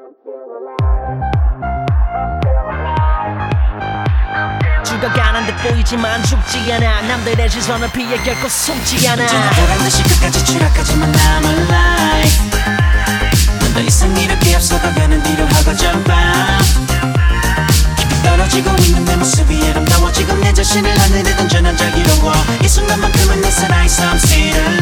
죽어가는 듯 보이지만 죽지 않아. 남들의 시선을 피해 결코 숨지 않아. 언제나 보란듯이 끝까지 추락하지만 I'm alive. 넌 더 이상 이렇게 앞서가가는 뒤로 하고 jump out. 깊이 떨어지고 있는 내 모습이 아름다워. 지금 내 자신을 하늘에 던져 난 자유로워. 이 순간만큼은 내 살아있어 I'm still alive.